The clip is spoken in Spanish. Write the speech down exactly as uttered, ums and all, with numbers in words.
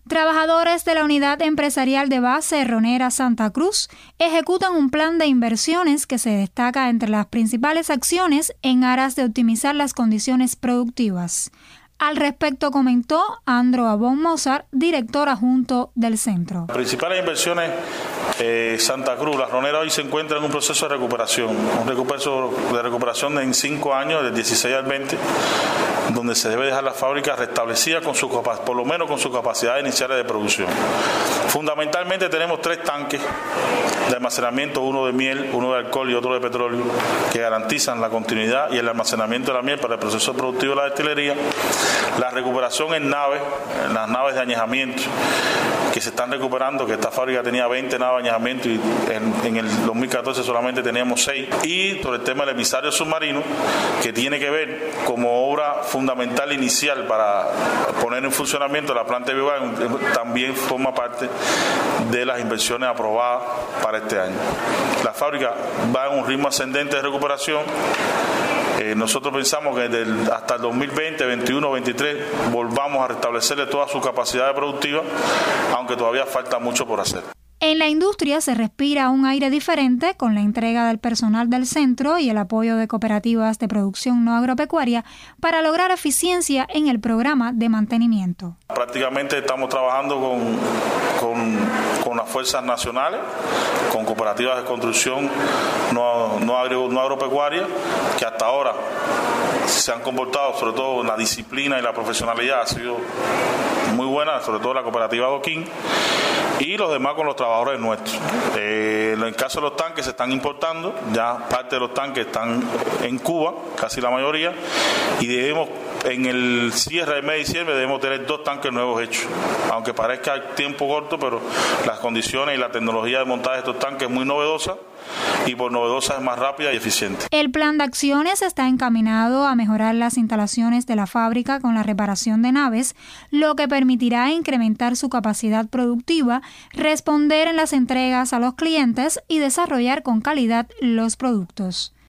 Trabajadores de la Unidad Empresarial de Base Ronera Santa Cruz ejecutan un plan de inversiones que se destaca entre las principales acciones en aras de optimizar las condiciones productivas. Al respecto comentó Andro Abón Mozart, director adjunto del centro. Las principales inversiones, eh, Santa Cruz, la Ronera hoy se encuentra en un proceso de recuperación, un recuperación de recuperación en cinco años, del dieciséis al veinte, donde se debe dejar la fábrica restablecida con su por lo menos con sus capacidades iniciales de producción. Fundamentalmente tenemos tres tanques de almacenamiento, uno de miel, uno de alcohol y otro de petróleo, que garantizan la continuidad y el almacenamiento de la miel para el proceso productivo de la destilería. La recuperación en naves, en las naves de añejamiento, que se están recuperando, que esta fábrica tenía veinte naves de añejamiento y en, en el dos mil catorce solamente teníamos seis. Y sobre el tema del emisario submarino, que tiene que ver como obra fundamental inicial para poner en funcionamiento la planta de biogás, también forma parte de las inversiones aprobadas para este año. La fábrica va en un ritmo ascendente de recuperación. Eh, nosotros pensamos que del, hasta el dos mil veinte, veintiuno, veintitrés volvamos a restablecerle toda su capacidad productiva, aunque todavía falta mucho por hacer. En la industria se respira un aire diferente con la entrega del personal del centro y el apoyo de cooperativas de producción no agropecuaria para lograr eficiencia en el programa de mantenimiento. Prácticamente estamos trabajando con, con, con las fuerzas nacionales, con cooperativas de construcción no, no, agro, no agropecuarias, que hasta ahora se han comportado, sobre todo en la disciplina y la profesionalidad, ha sido muy buena, sobre todo la cooperativa Doquín, y los demás con los trabajadores nuestros. Eh, en el caso de los tanques se están importando, ya parte de los tanques están en Cuba, casi la mayoría, y debemos, en el cierre del mes de diciembre, debemos tener dos tanques nuevos hechos, aunque parezca tiempo corto, pero las condiciones y la tecnología de montaje de estos tanques es muy novedosa, y por novedosa es más rápida y eficiente. El plan de acciones está encaminado a mejorar las instalaciones de la fábrica con la reparación de naves, lo que permitirá incrementar su capacidad productiva, responder en las entregas a los clientes y desarrollar con calidad los productos.